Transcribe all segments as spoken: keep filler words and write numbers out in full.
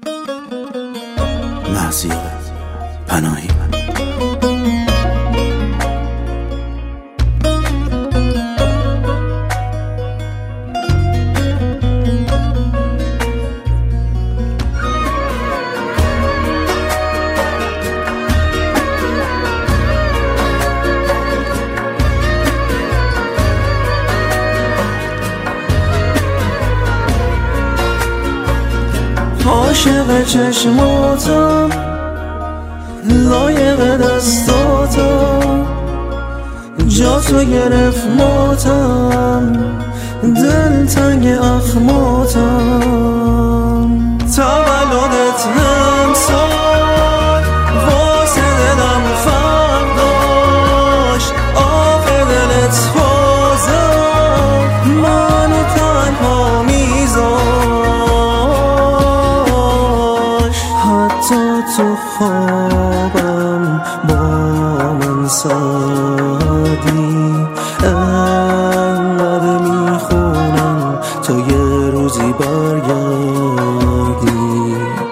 مهسیار پناهی. عاشق چشماتم، لایق دستاتم، جا تو گرفت ماتم، دل تنگ اخماتم. تولدت امسال واسه دلم فرق داشت، آخه دلت بازم منو تنها میذاشت. حتی تو خوابم با من سادی، انقدر میخونم تا یه روزی برگردی.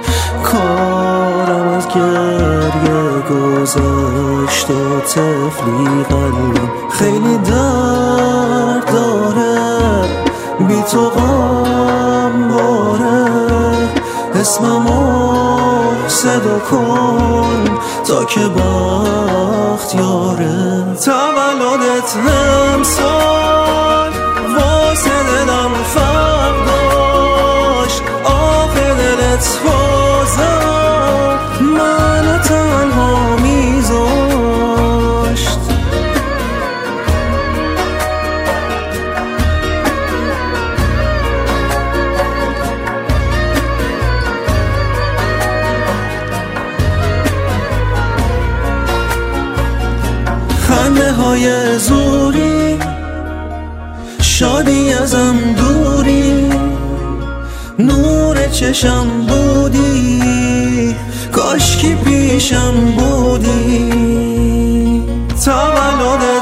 کارم از گریه گذشت و طفلی قلبم خیلی درد داره، بی تو غم باره. اسممو صدا کن تا که بخت یاره. تولدت امسال واسه دلم فرق داشت، آخه دلت بازم منو تنها میذاشت. خنده های زوری، شادی ازم دوری، نور چشم بودی، کاش کی پیشم بودی. تولد